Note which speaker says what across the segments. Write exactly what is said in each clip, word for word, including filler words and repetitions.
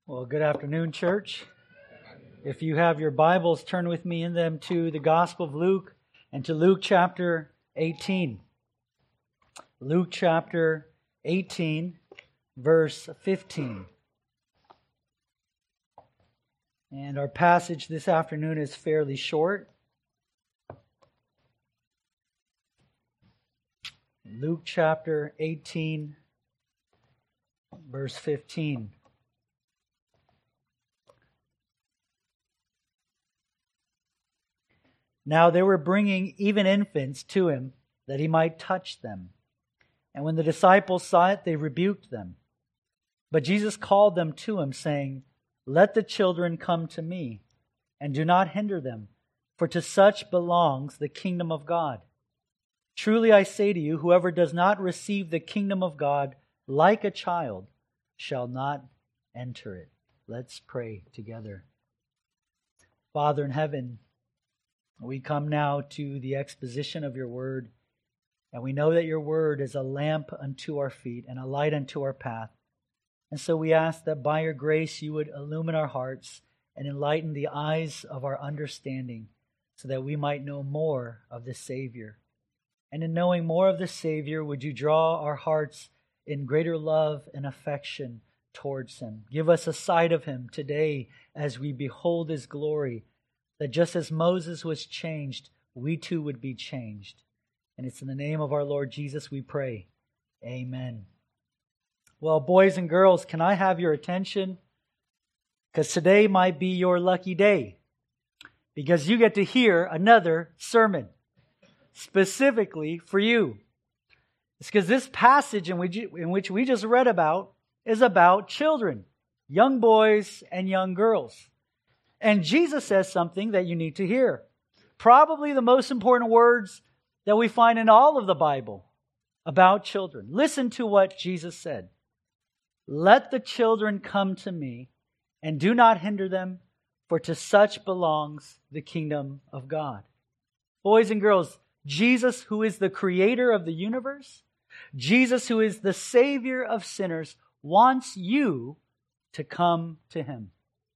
Speaker 1: Well, good afternoon, church. If you have your Bibles, turn with me in them to the Gospel of Luke and to Luke chapter eighteen. Luke chapter eighteen, verse fifteen. And our passage this afternoon is fairly short. Luke chapter eighteen, verse fifteen. Now they were bringing even infants to him, that he might touch them. And when the disciples saw it, they rebuked them. But Jesus called them to him, saying, Let the children come to me, and do not hinder them, for to such belongs the kingdom of God. Truly I say to you, whoever does not receive the kingdom of God like a child shall not enter it. Let's pray together. Father in heaven, we come now to the exposition of your word, and we know that your word is a lamp unto our feet and a light unto our path. And so we ask that by your grace you would illumine our hearts and enlighten the eyes of our understanding so that we might know more of the Savior. And in knowing more of the Savior, would you draw our hearts in greater love and affection towards him. Give us a sight of him today as we behold his glory, that just as Moses was changed, we too would be changed. And it's in the name of our Lord Jesus we pray. Amen. Well, boys and girls, can I have your attention? Because today might be your lucky day. Because you get to hear another sermon specifically for you. It's because this passage in which, in which we just read about is about children, young boys and young girls. And Jesus says something that you need to hear. Probably the most important words that we find in all of the Bible about children. Listen to what Jesus said. Let the children come to me, and do not hinder them, for to such belongs the kingdom of God. Boys and girls, Jesus, who is the creator of the universe, Jesus, who is the Savior of sinners, wants you to come to him.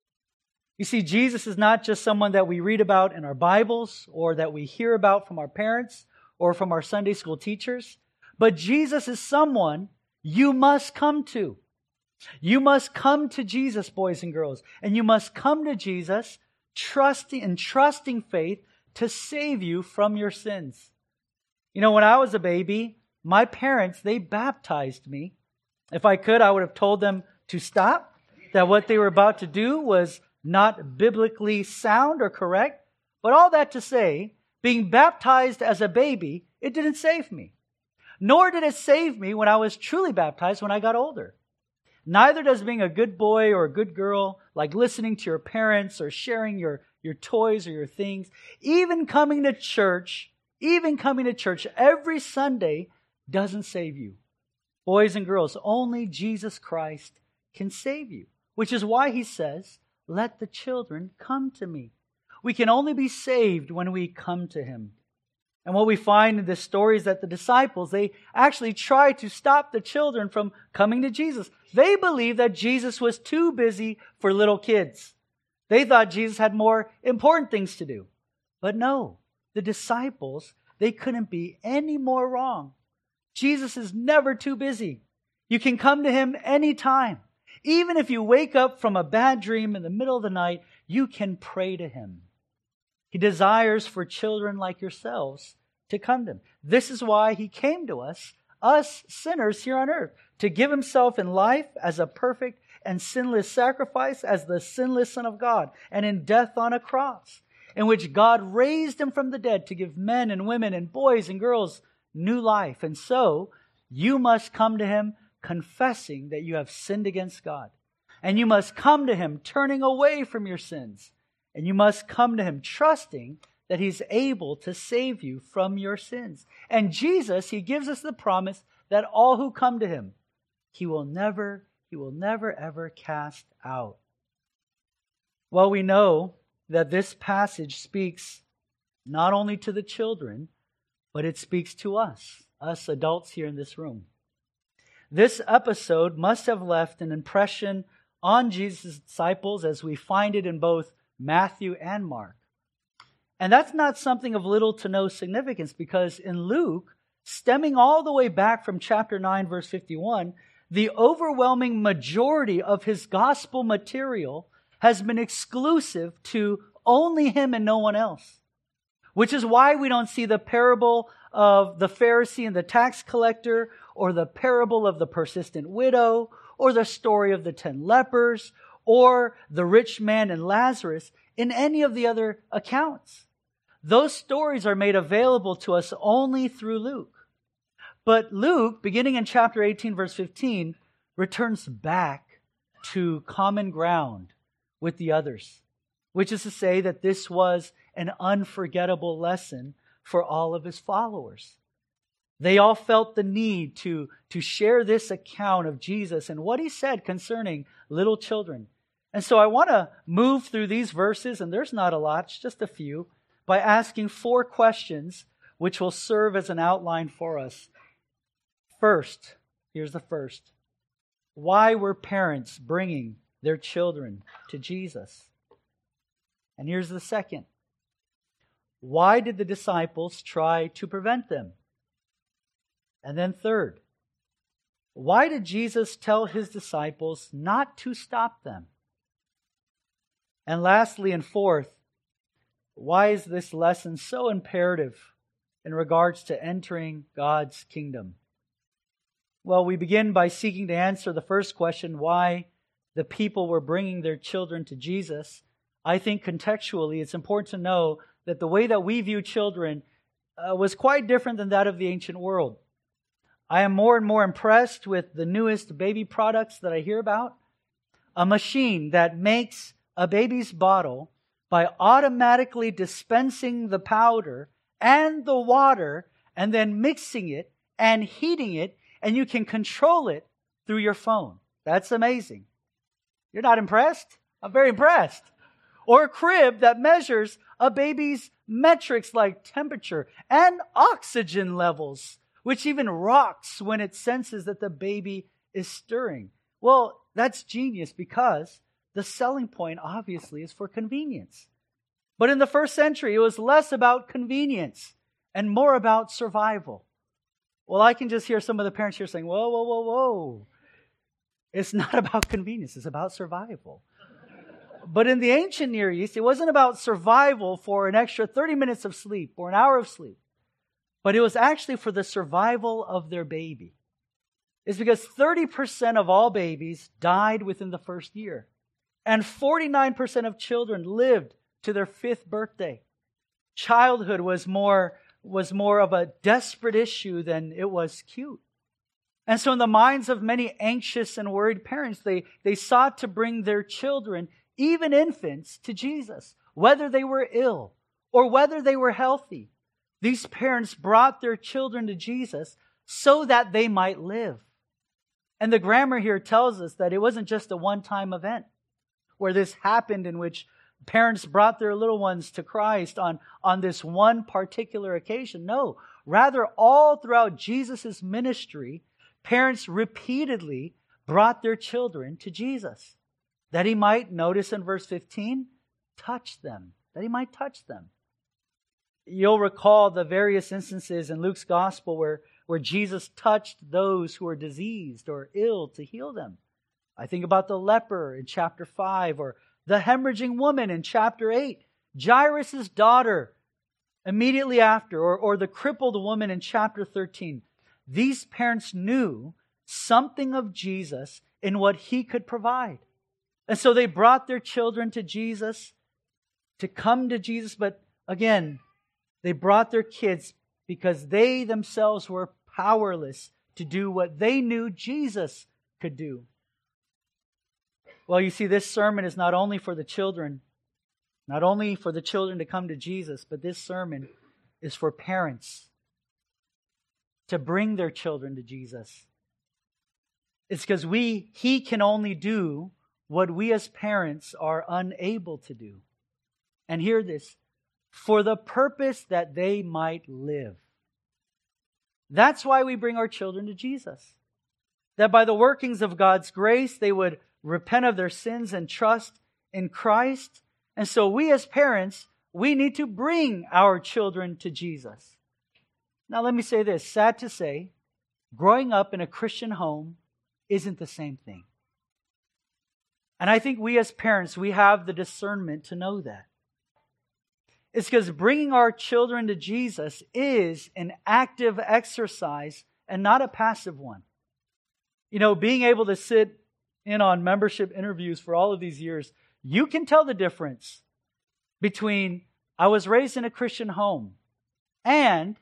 Speaker 1: You see, Jesus is not just someone that we read about in our Bibles or that we hear about from our parents or from our Sunday school teachers, but Jesus is someone you must come to. You must come to Jesus, boys and girls, and you must come to Jesus trusting and trusting faith to save you from your sins. You know, when I was a baby, my parents, they baptized me. If I could, I would have told them to stop, that what they were about to do was not biblically sound or correct. But all that to say, being baptized as a baby, it didn't save me. Nor did it save me when I was truly baptized when I got older. Neither does being a good boy or a good girl, like listening to your parents or sharing your, your toys or your things, even coming to church, even coming to church every Sunday doesn't save you. Boys and girls, only Jesus Christ can save you, which is why he says, let the children come to me. We can only be saved when we come to him. And what we find in this story is that the disciples, they actually tried to stop the children from coming to Jesus. They believed that Jesus was too busy for little kids. They thought Jesus had more important things to do. But no, the disciples, they couldn't be any more wrong. Jesus is never too busy. You can come to him anytime. Even if you wake up from a bad dream in the middle of the night, you can pray to him. He desires for children like yourselves to come to him. This is why he came to us, us sinners here on earth, to give himself in life as a perfect and sinless sacrifice, as the sinless Son of God, and in death on a cross, in which God raised him from the dead to give men and women and boys and girls new life. And so, you must come to him confessing that you have sinned against God. And you must come to him turning away from your sins. And you must come to him trusting that he's able to save you from your sins. And Jesus, he gives us the promise that all who come to him, he will never, he will never ever cast out. Well, we know that this passage speaks not only to the children, but it speaks to us, us adults here in this room. This episode must have left an impression on Jesus' disciples as we find it in both Matthew and Mark. And that's not something of little to no significance, because in Luke, stemming all the way back from chapter nine, verse fifty-one, the overwhelming majority of his gospel material has been exclusive to only him and no one else. Which is why we don't see the parable of the Pharisee and the tax collector, or the parable of the persistent widow, or the story of the ten lepers, or the rich man and Lazarus in any of the other accounts. Those stories are made available to us only through Luke. But Luke, beginning in chapter eighteen, verse fifteen, returns back to common ground with the others, which is to say that this was an unforgettable lesson for all of his followers. They all felt the need to, to share this account of Jesus and what he said concerning little children. And so I want to move through these verses, and there's not a lot, it's just a few, by asking four questions which will serve as an outline for us. First, here's the first. Why were parents bringing their children to Jesus? And here's the second. Why did the disciples try to prevent them? And then third, why did Jesus tell his disciples not to stop them? And lastly and fourth, why is this lesson so imperative in regards to entering God's kingdom? Well, we begin by seeking to answer the first question, why the people were bringing their children to Jesus. I think contextually it's important to know that the way that we view children uh, was quite different than that of the ancient world. I am more and more impressed with the newest baby products that I hear about. A machine that makes a baby's bottle by automatically dispensing the powder and the water and then mixing it and heating it, and you can control it through your phone. That's amazing. You're not impressed? I'm very impressed. Or a crib that measures a baby's metrics like temperature and oxygen levels, which even rocks when it senses that the baby is stirring. Well, that's genius, because the selling point obviously is for convenience. But in the first century, it was less about convenience and more about survival. Well, I can just hear some of the parents here saying, whoa, whoa, whoa, whoa. It's not about convenience, it's about survival. But in the ancient Near East, it wasn't about survival for an extra thirty minutes of sleep or an hour of sleep. But it was actually for the survival of their baby. It's because thirty percent of all babies died within the first year. And forty-nine percent of children lived to their fifth birthday. Childhood was more, was more of a desperate issue than it was cute. And so in the minds of many anxious and worried parents, they, they sought to bring their children, even infants, to Jesus, whether they were ill or whether they were healthy. These parents brought their children to Jesus so that they might live. And the grammar here tells us that it wasn't just a one-time event where this happened, in which parents brought their little ones to Christ on, on this one particular occasion. No, rather all throughout Jesus' ministry, parents repeatedly brought their children to Jesus, that he might, notice in verse fifteen, touch them, that he might touch them. You'll recall the various instances in Luke's gospel where, where Jesus touched those who were diseased or ill to heal them. I think about the leper in chapter five, or the hemorrhaging woman in chapter eight, Jairus' daughter immediately after, or, or the crippled woman in chapter thirteen. These parents knew something of Jesus in what he could provide. And so they brought their children to Jesus, to come to Jesus, but again, they brought their kids because they themselves were powerless to do what they knew Jesus could do. Well, you see, this sermon is not only for the children, not only for the children to come to Jesus, but this sermon is for parents to bring their children to Jesus. It's because we, He can only do what we as parents are unable to do. And hear this, for the purpose that they might live. That's why we bring our children to Jesus. That by the workings of God's grace, they would repent of their sins and trust in Christ. And so we as parents, we need to bring our children to Jesus. Now let me say this, sad to say, growing up in a Christian home isn't the same thing. And I think we as parents, we have the discernment to know that. It's because bringing our children to Jesus is an active exercise and not a passive one. You know, being able to sit in on membership interviews for all of these years, you can tell the difference between I was raised in a Christian home and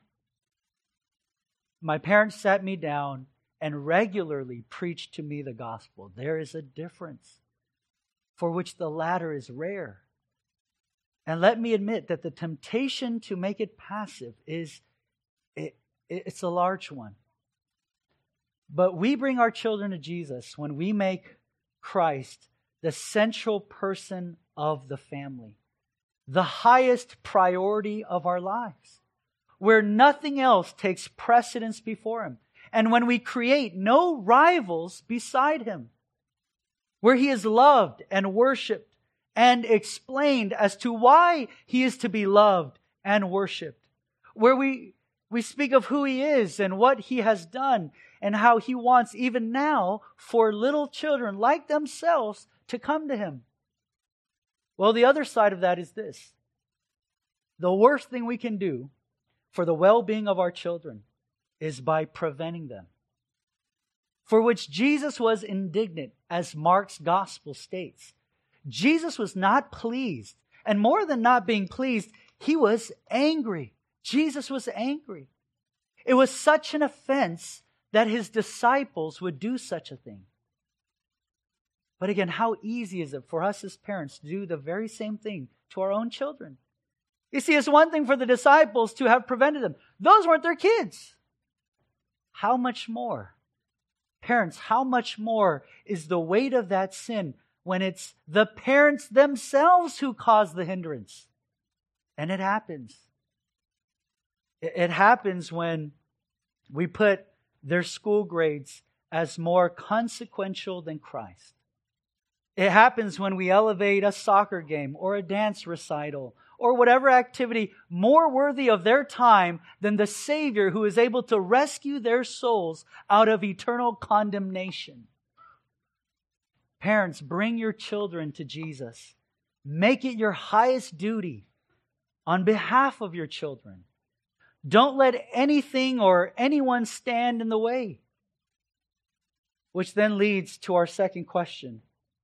Speaker 1: my parents sat me down and regularly preached to me the gospel. There is a difference, for which the latter is rare. And let me admit that the temptation to make it passive is it, it's a large one. But we bring our children to Jesus when we make Christ the central person of the family, the highest priority of our lives, where nothing else takes precedence before Him, and when we create no rivals beside Him, where He is loved and worshiped and explained as to why He is to be loved and worshiped, where we, we speak of who He is and what He has done and how He wants even now for little children like themselves to come to Him. Well, the other side of that is this. The worst thing we can do for the well-being of our children is by preventing them, for which Jesus was indignant, as Mark's gospel states. Jesus was not pleased, and more than not being pleased, He was angry. Jesus was angry. It was such an offense that His disciples would do such a thing. But again, how easy is it for us as parents to do the very same thing to our own children? You see, it's one thing for the disciples to have prevented them. Those weren't their kids. How much more? Parents, how much more is the weight of that sin when it's the parents themselves who cause the hindrance? And it happens. It happens when we put their school grades as more consequential than Christ. It happens when we elevate a soccer game or a dance recital or whatever activity more worthy of their time than the Savior who is able to rescue their souls out of eternal condemnation. Parents, bring your children to Jesus. Make it your highest duty on behalf of your children. Don't let anything or anyone stand in the way. Which then leads to our second question.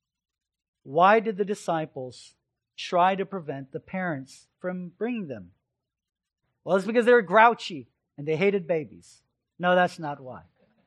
Speaker 1: Why did the disciples try to prevent the parents from bringing them? Well, it's because they were grouchy and they hated babies. No, that's not why.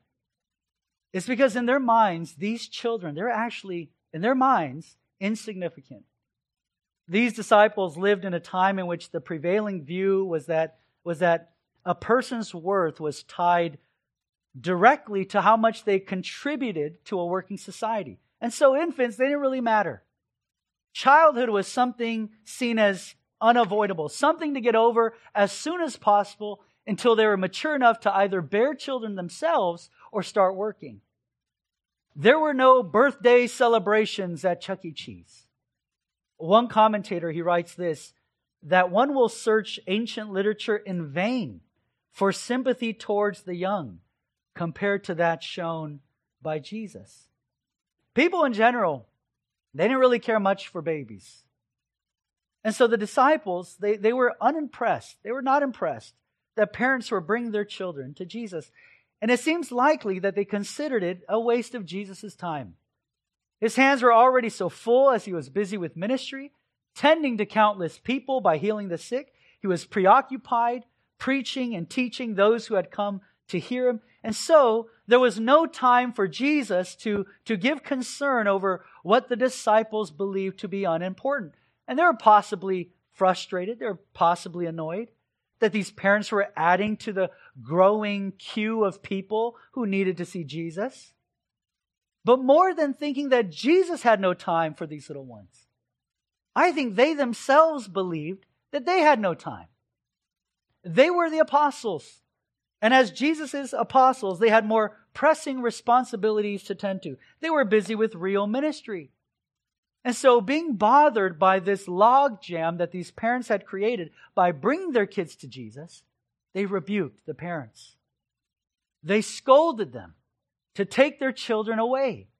Speaker 1: It's because in their minds, these children, they're actually, in their minds, insignificant. These disciples lived in a time in which the prevailing view was that, was that a person's worth was tied directly to how much they contributed to a working society. And so infants, they didn't really matter. Childhood was something seen as unavoidable, something to get over as soon as possible until they were mature enough to either bear children themselves or start working. There were no birthday celebrations at Chuck E. Cheese. One commentator, he writes this, that one will search ancient literature in vain for sympathy towards the young compared to that shown by Jesus. People in general, they didn't really care much for babies. And so the disciples, they, they were unimpressed. They were not impressed that parents were bringing their children to Jesus. And it seems likely that they considered it a waste of Jesus' time. His hands were already so full as He was busy with ministry, tending to countless people by healing the sick. He was preoccupied, preaching and teaching those who had come to hear Him. And so there was no time for Jesus to, to give concern over what the disciples believed to be unimportant. And they were possibly frustrated, they were possibly annoyed that these parents were adding to the growing queue of people who needed to see Jesus. But more than thinking that Jesus had no time for these little ones, I think they themselves believed that they had no time. They were the apostles. And as Jesus' apostles, they had more pressing responsibilities to tend to. They were busy with real ministry. And so being bothered by this logjam that these parents had created by bringing their kids to Jesus, they rebuked the parents. They scolded them to take their children away.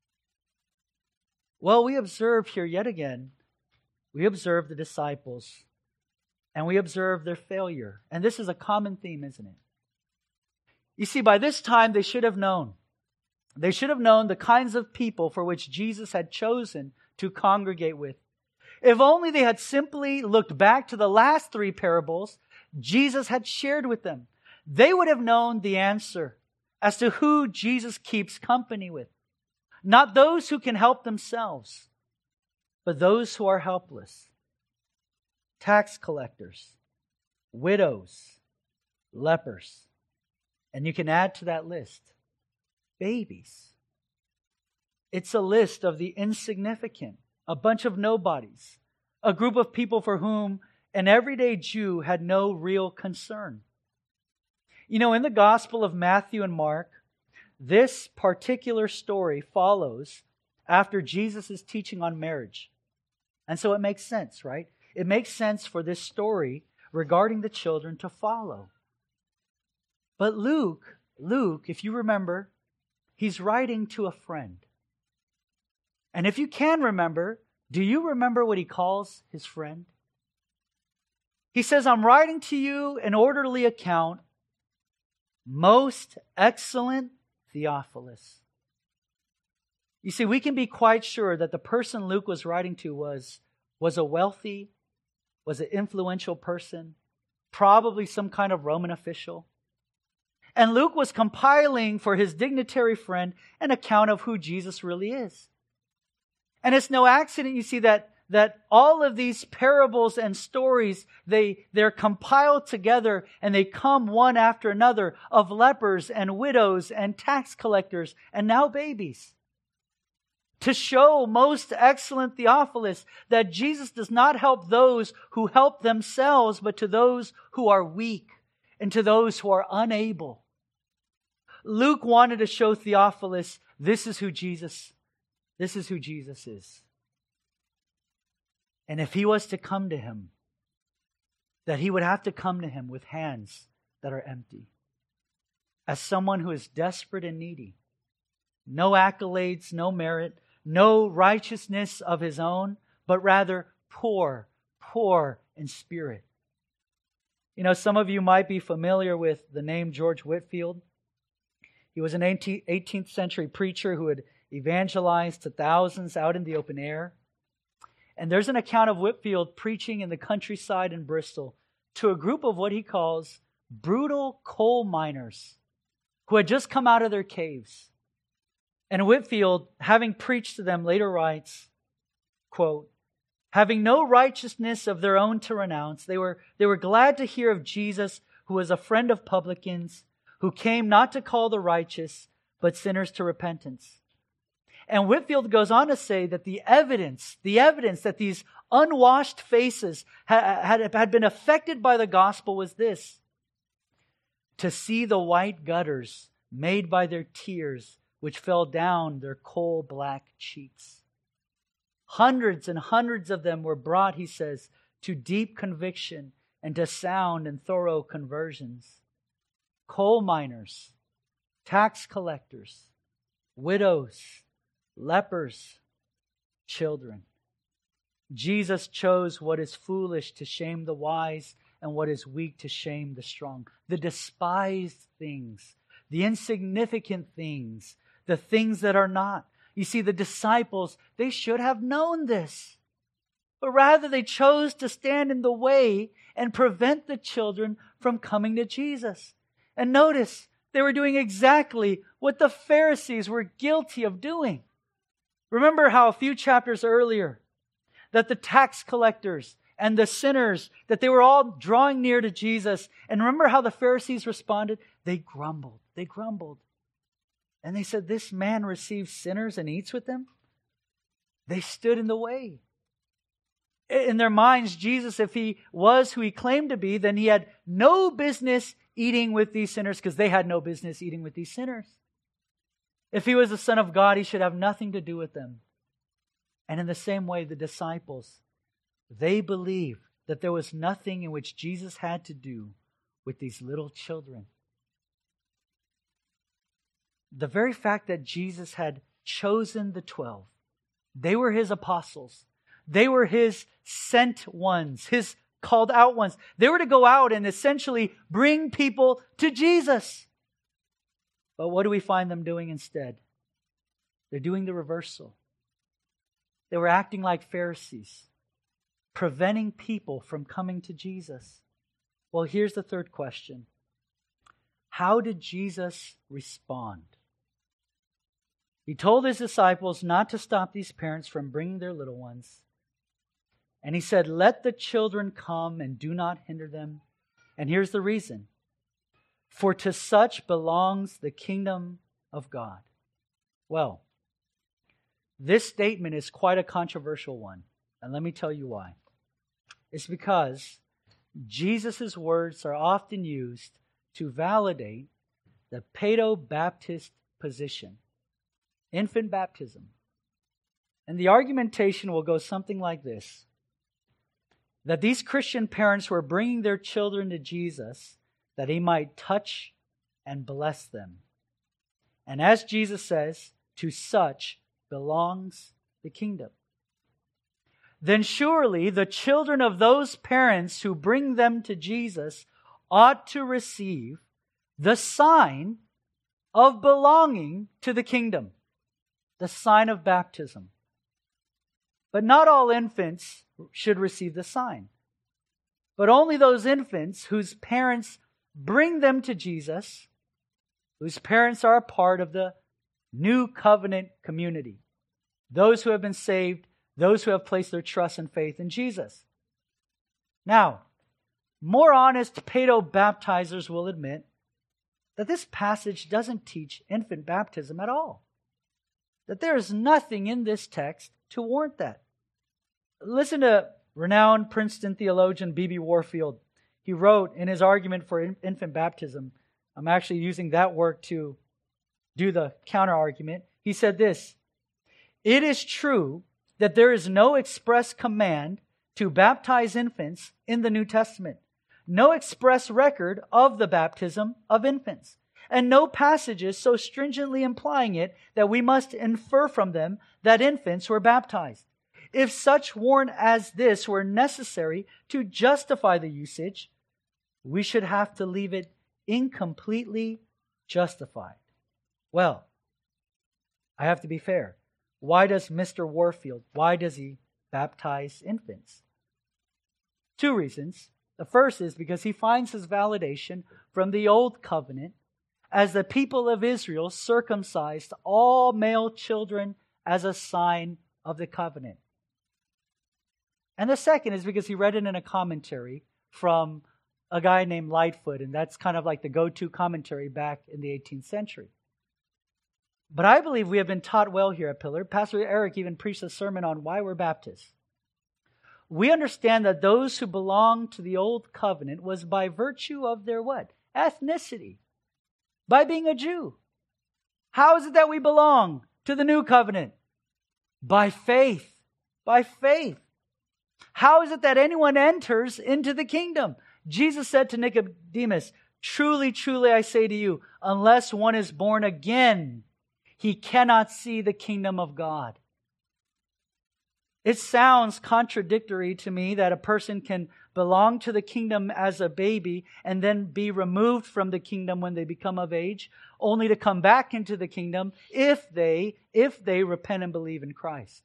Speaker 1: Well, we observe here yet again, we observe the disciples and we observe their failure. And this is a common theme, isn't it? You see, by this time they should have known. They should have known the kinds of people for which Jesus had chosen to congregate with. If only they had simply looked back to the last three parables Jesus had shared with them, they would have known the answer as to who Jesus keeps company with. Not those who can help themselves, but those who are helpless. Tax collectors, widows, lepers. And you can add to that list, babies. It's a list of the insignificant, a bunch of nobodies, a group of people for whom an everyday Jew had no real concern. You know, in the Gospel of Matthew and Mark, this particular story follows after Jesus' teaching on marriage. And so it makes sense, right? It makes sense for this story regarding the children to follow. But Luke, Luke, if you remember, he's writing to a friend. And if you can remember, do you remember what he calls his friend? He says, I'm writing to you an orderly account, most excellent Theophilus. You see, we can be quite sure that the person Luke was writing to was, was a wealthy, was an influential person, probably some kind of Roman official. And Luke was compiling for his dignitary friend an account of who Jesus really is. And it's no accident, you see, that, that all of these parables and stories, they, they're compiled together and they come one after another of lepers and widows and tax collectors and now babies. To show, most excellent Theophilus, that Jesus does not help those who help themselves, but to those who are weak and to those who are unable. Luke wanted to show Theophilus, this is who Jesus, this is who Jesus is. And if he was to come to him, that he would have to come to him with hands that are empty. As someone who is desperate and needy. No accolades, no merit, no righteousness of his own, but rather poor, poor in spirit. You know, some of you might be familiar with the name George Whitefield. He was an eighteenth century preacher who had evangelized to thousands out in the open air. And there's an account of Whitefield preaching in the countryside in Bristol to a group of what he calls brutal coal miners who had just come out of their caves. And Whitefield, having preached to them, later writes, quote, having no righteousness of their own to renounce, they were, they were glad to hear of Jesus, who was a friend of publicans, who came not to call the righteous, but sinners to repentance. And Whitefield goes on to say that the evidence, the evidence that these unwashed faces had, had, had been affected by the gospel was this: to see the white gutters made by their tears, which fell down their coal-black cheeks. Hundreds and hundreds of them were brought, he says, to deep conviction and to sound and thorough conversions. Coal miners, tax collectors, widows, lepers, children. Jesus chose what is foolish to shame the wise and what is weak to shame the strong. The despised things, the insignificant things, the things that are not. You see, the disciples, they should have known this. But rather they chose to stand in the way and prevent the children from coming to Jesus. And notice, they were doing exactly what the Pharisees were guilty of doing. Remember how a few chapters earlier, that the tax collectors and the sinners, that they were all drawing near to Jesus. And remember how the Pharisees responded? They grumbled. They grumbled. And they said, this man receives sinners and eats with them? They stood in the way. In their minds, Jesus, if he was who he claimed to be, then he had no business eating with these sinners because they had no business eating with these sinners. If he was the Son of God, he should have nothing to do with them. And in the same way, the disciples, they believed that there was nothing in which Jesus had to do with these little children. The very fact that Jesus had chosen the twelve, they were his apostles. They were his sent ones, his called out ones. They were to go out and essentially bring people to Jesus. But what do we find them doing instead? They're doing the reversal. They were acting like Pharisees, preventing people from coming to Jesus. Well, here's the third question. How did Jesus respond? He told his disciples not to stop these parents from bringing their little ones. And he said, let the children come and do not hinder them. And here's the reason. For to such belongs the kingdom of God. Well, this statement is quite a controversial one. And let me tell you why. It's because Jesus' words are often used to validate the paedo-baptist position, infant baptism. And the argumentation will go something like this. That these Christian parents were bringing their children to Jesus that he might touch and bless them. And as Jesus says, to such belongs the kingdom. Then surely the children of those parents who bring them to Jesus ought to receive the sign of belonging to the kingdom, the sign of baptism. But not all infants should receive the sign, but only those infants whose parents bring them to Jesus, whose parents are a part of the new covenant community, those who have been saved, those who have placed their trust and faith in Jesus. Now, more honest paedo-baptizers will admit that this passage doesn't teach infant baptism at all, that there is nothing in this text to warrant that. Listen to renowned Princeton theologian B B Warfield. He wrote in his argument for infant baptism, I'm actually using that work to do the counter-argument. He said this, it is true that there is no express command to baptize infants in the New Testament, no express record of the baptism of infants, and no passages so stringently implying it that we must infer from them that infants were baptized. If such warrant as this were necessary to justify the usage, we should have to leave it incompletely justified. Well, I have to be fair. Why does Mister Warfield, why does he baptize infants? Two reasons. The first is because he finds his validation from the Old Covenant as the people of Israel circumcised all male children as a sign of the covenant. And the second is because he read it in a commentary from a guy named Lightfoot, and that's kind of like the go-to commentary back in the eighteenth century. But I believe we have been taught well here at Pillar. Pastor Eric even preached a sermon on why we're Baptists. We understand that those who belong to the Old Covenant was by virtue of their what? Ethnicity. By being a Jew. How is it that we belong to the New Covenant? By faith. By faith. How is it that anyone enters into the kingdom? Jesus said to Nicodemus, truly, truly, I say to you, unless one is born again, he cannot see the kingdom of God. It sounds contradictory to me that a person can belong to the kingdom as a baby and then be removed from the kingdom when they become of age, only to come back into the kingdom if they, if they repent and believe in Christ.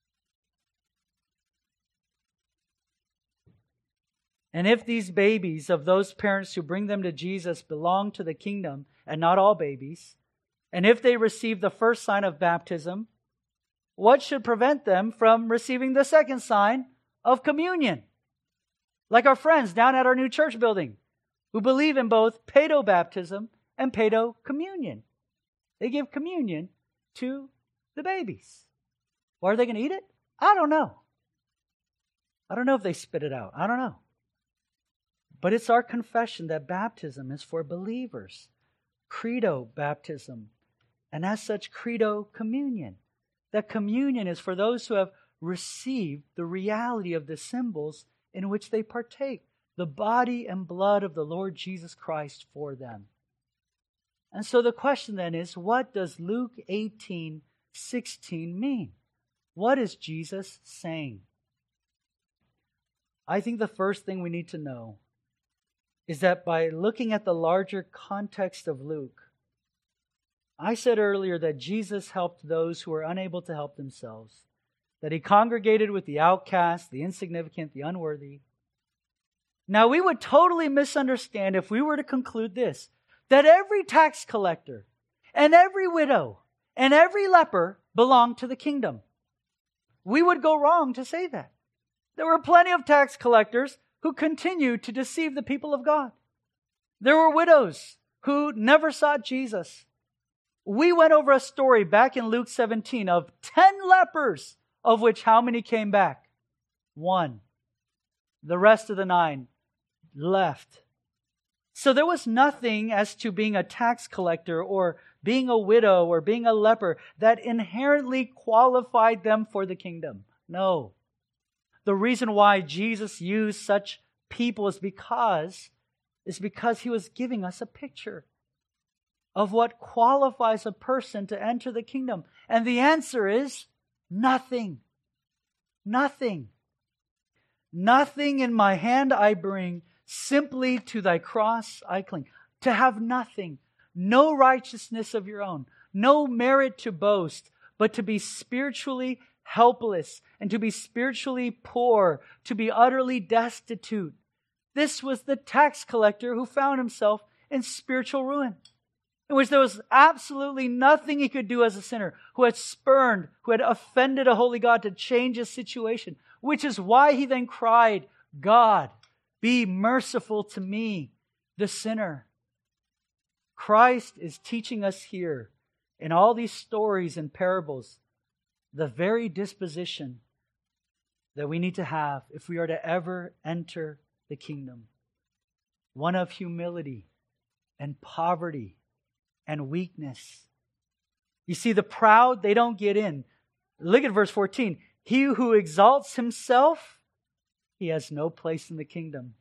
Speaker 1: And if these babies of those parents who bring them to Jesus belong to the kingdom, and not all babies, and if they receive the first sign of baptism, what should prevent them from receiving the second sign of communion? Like our friends down at our new church building, who believe in both paedo-baptism and paedo-communion. They give communion to the babies. Well, are they going to eat it? I don't know. I don't know if they spit it out. I don't know. But it's our confession that baptism is for believers. Credo baptism. And as such, credo communion. That communion is for those who have received the reality of the symbols in which they partake. The body and blood of the Lord Jesus Christ for them. And so the question then is, what does Luke eighteen sixteen mean? What is Jesus saying? I think the first thing we need to know is that by looking at the larger context of Luke, I said earlier that Jesus helped those who were unable to help themselves, that He congregated with the outcast, the insignificant, the unworthy. Now, we would totally misunderstand if we were to conclude this, that every tax collector and every widow and every leper belonged to the kingdom. We would go wrong to say that. There were plenty of tax collectors who continued to deceive the people of God. There were widows who never sought Jesus. We went over a story back in Luke seventeen of ten lepers, of which how many came back? One. The rest of the nine left. So there was nothing as to being a tax collector or being a widow or being a leper that inherently qualified them for the kingdom. No. The reason why Jesus used such people is because, is because He was giving us a picture of what qualifies a person to enter the kingdom. And the answer is nothing. Nothing. Nothing in my hand I bring, simply to Thy cross I cling. To have nothing, no righteousness of your own, no merit to boast, but to be spiritually helpless and to be spiritually poor, to be utterly destitute. This was the tax collector who found himself in spiritual ruin, in which there was absolutely nothing he could do as a sinner, who had spurned, who had offended a holy God to change his situation, which is why he then cried, God, be merciful to me, the sinner. Christ is teaching us here in all these stories and parables the very disposition that we need to have if we are to ever enter the kingdom. One of humility and poverty and weakness. You see, the proud, they don't get in. Look at verse fourteen. He who exalts himself, he has no place in the kingdom.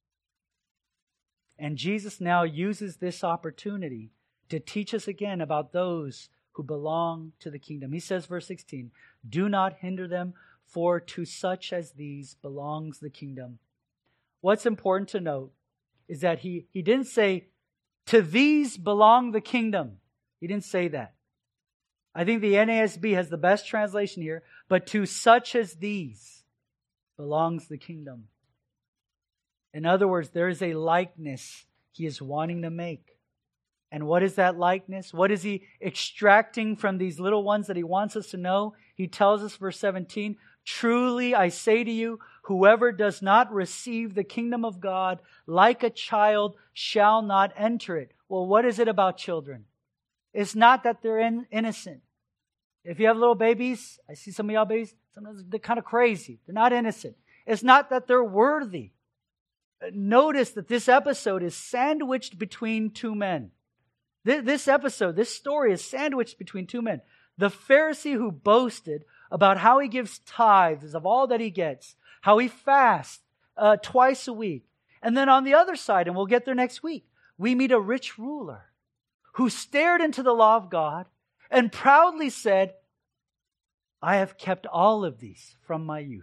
Speaker 1: And Jesus now uses this opportunity to teach us again about those who belong to the kingdom. He says, verse sixteen, do not hinder them, for to such as these belongs the kingdom. What's important to note is that he, he didn't say, to these belong the kingdom. He didn't say that. I think the N A S B has the best translation here, but to such as these belongs the kingdom. In other words, there is a likeness He is wanting to make. And what is that likeness? What is He extracting from these little ones that He wants us to know? He tells us, verse seventeen, truly I say to you, whoever does not receive the kingdom of God like a child shall not enter it. Well, what is it about children? It's not that they're in, innocent. If you have little babies, I see some of y'all babies, sometimes they're kind of crazy. They're not innocent. It's not that they're worthy. Notice that this episode is sandwiched between two men. This episode, this story is sandwiched between two men. The Pharisee who boasted about how he gives tithes of all that he gets, how he fasts uh, twice a week. And then on the other side, and we'll get there next week, we meet a rich ruler who stared into the law of God and proudly said, I have kept all of these from my youth.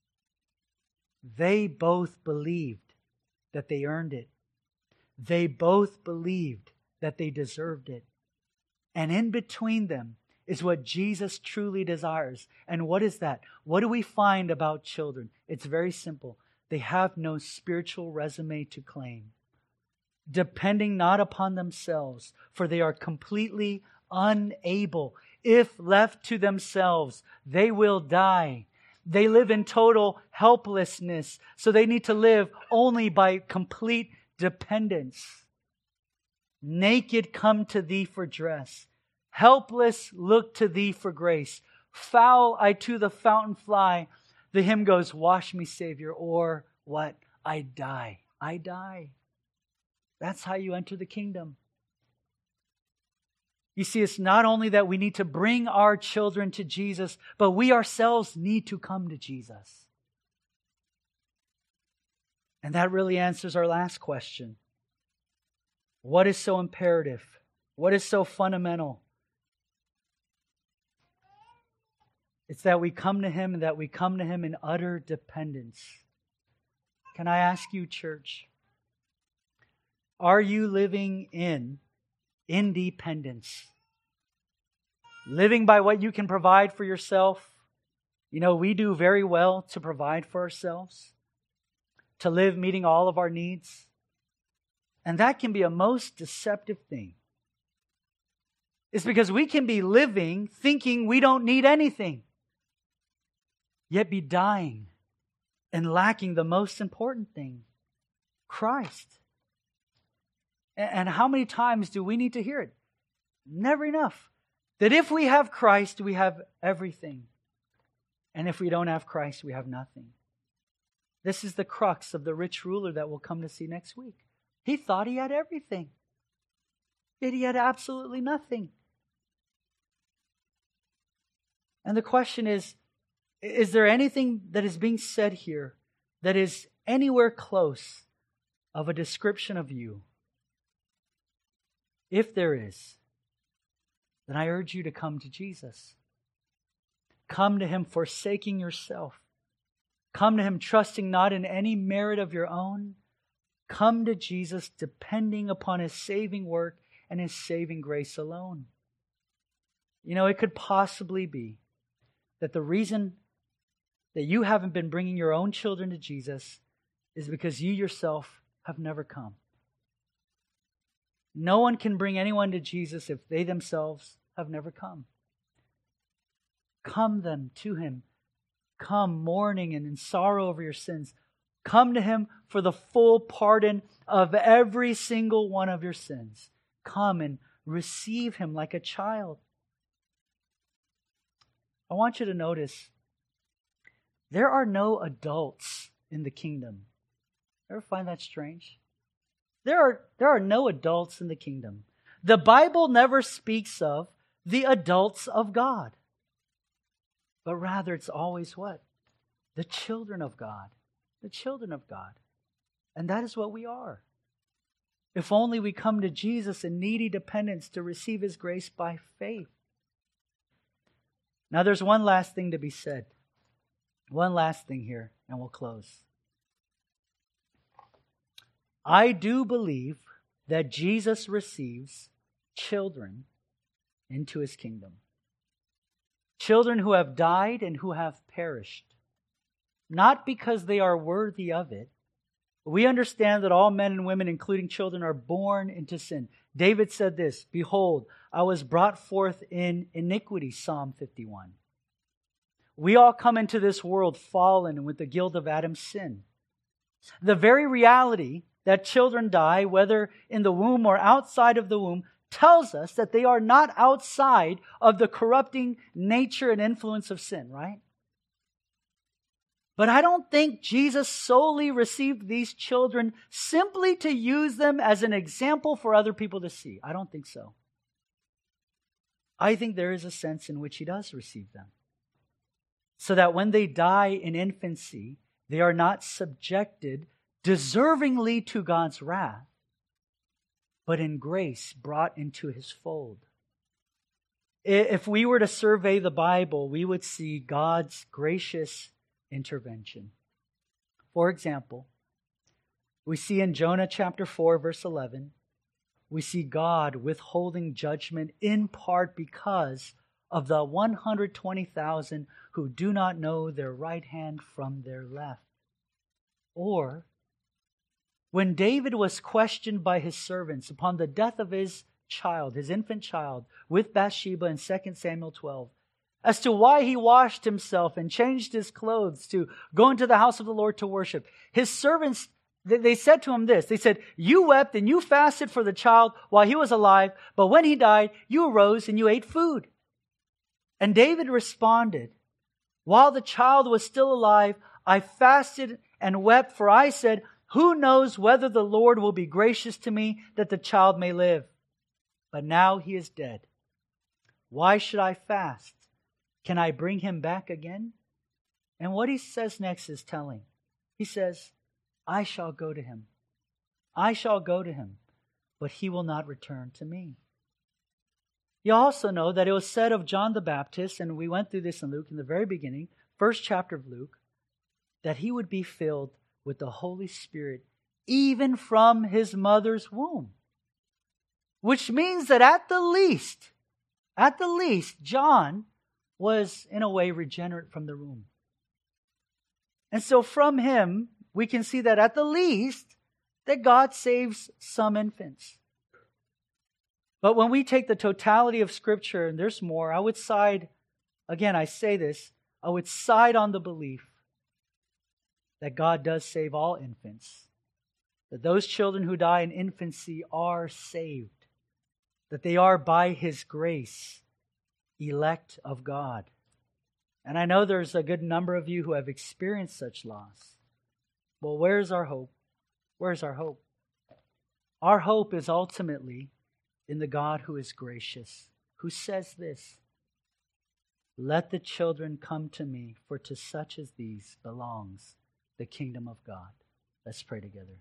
Speaker 1: They both believed that they earned it. They both believed that they deserved it. And in between them is what Jesus truly desires. And what is that? What do we find about children? It's very simple. They have no spiritual resume to claim, depending not upon themselves, for they are completely unable. If left to themselves, they will die. They live in total helplessness, so they need to live only by complete dependence. Naked come to thee for dress. Helpless look to thee for grace. Foul I to the fountain fly. the hymn goes, wash me, Savior, or what? I die. I die. That's how you enter the kingdom. You see, it's not only that we need to bring our children to Jesus, but we ourselves need to come to Jesus. And that really answers our last question. What is so imperative? What is so fundamental? It's that we come to Him and that we come to Him in utter dependence. Can I ask you, church, are you living in independence? Living by what you can provide for yourself? You know, we do very well to provide for ourselves, to live meeting all of our needs. And that can be a most deceptive thing. It's because we can be living thinking we don't need anything, yet be dying and lacking the most important thing, Christ. And how many times do we need to hear it? Never enough. That if we have Christ, we have everything. And if we don't have Christ, we have nothing. This is the crux of the rich ruler that we'll come to see next week. He thought he had everything, yet he had absolutely nothing. And the question is, is there anything that is being said here that is anywhere close of a description of you? If there is, then I urge you to come to Jesus. Come to Him forsaking yourself. Come to Him trusting not in any merit of your own. Come to Jesus depending upon His saving work and His saving grace alone. You know, it could possibly be that the reason that you haven't been bringing your own children to Jesus is because you yourself have never come. No one can bring anyone to Jesus if they themselves have never come. Come then to Him. Come mourning and in sorrow over your sins. Come to Him for the full pardon of every single one of your sins. Come and receive Him like a child. I want you to notice, there are no adults in the kingdom. Ever find that strange? There are, there are no adults in the kingdom. The Bible never speaks of the adults of God. But rather it's always what? The children of God. The children of God. And that is what we are. If only we come to Jesus in needy dependence to receive His grace by faith. Now there's one last thing to be said. One last thing here, and we'll close. I do believe that Jesus receives children into His kingdom. Children who have died and who have perished. Not because they are worthy of it. We understand that all men and women, including children, are born into sin. David said this, "Behold, I was brought forth in iniquity," Psalm fifty-one. We all come into this world fallen with the guilt of Adam's sin. The very reality that children die, whether in the womb or outside of the womb, tells us that they are not outside of the corrupting nature and influence of sin, right? But I don't think Jesus solely received these children simply to use them as an example for other people to see. I don't think so. I think there is a sense in which He does receive them, so that when they die in infancy, they are not subjected deservingly to God's wrath, but in grace brought into His fold. If we were to survey the Bible, we would see God's gracious intervention. For example, we see in Jonah chapter four, verse eleven, we see God withholding judgment in part because of the one hundred twenty thousand who do not know their right hand from their left. Or, when David was questioned by his servants upon the death of his child, his infant child, with Bathsheba in Second Samuel twelve, as to why he washed himself and changed his clothes to go into the house of the Lord to worship, his servants, they said to him this, they said, "You wept and you fasted for the child while he was alive, but when he died, you arose and you ate food." And David responded, While the child was still alive, I fasted and wept, for I said, who knows whether the Lord will be gracious to me that the child may live? But now he is dead. Why should I fast? Can I bring him back again? And what he says next is telling. He says, I shall go to him. I shall go to him, but he will not return to me. You also know that it was said of John the Baptist, and we went through this in Luke in the very beginning, first chapter of Luke, that he would be filled with the Holy Spirit even from his mother's womb. Which means that at the least, at the least, John was in a way regenerate from the womb. And so from him, we can see that at the least, that God saves some infants. But when we take the totality of Scripture, and there's more, I would side, again, I say this, I would side on the belief that God does save all infants. That those children who die in infancy are saved. That they are by His grace, elect of God. And I know there's a good number of you who have experienced such loss. Well, where's our hope? Where's our hope? Our hope is ultimately in the God who is gracious, who says this, let the children come to me, for to such as these belongs the kingdom of God. Let's pray together.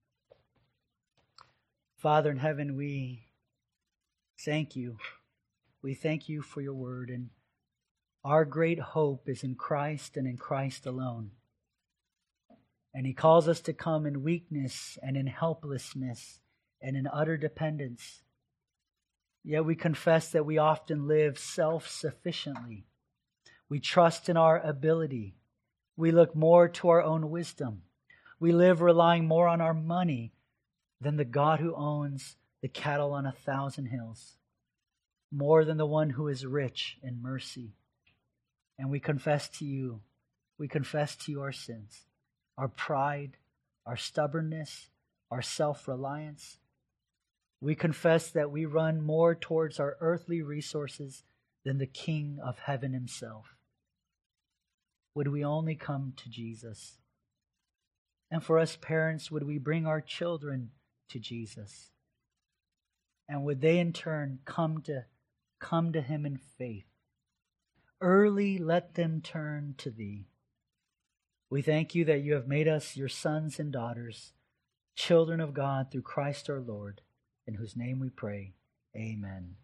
Speaker 1: Father in heaven, we thank you. We thank you for your word, and our great hope is in Christ and in Christ alone. And He calls us to come in weakness and in helplessness and in utter dependence. Yet we confess that we often live self-sufficiently. We trust in our ability. We look more to our own wisdom. We live relying more on our money than the God who owns the cattle on a thousand hills, more than the one who is rich in mercy. And we confess to you, we confess to you our sins, our pride, our stubbornness, our self-reliance. We confess that we run more towards our earthly resources than the King of heaven Himself. Would we only come to Jesus? And for us parents, would we bring our children to Jesus? And would they in turn come to come to Him in faith? Early let them turn to Thee. We thank you that you have made us your sons and daughters, children of God through Christ our Lord, in whose name we pray. Amen.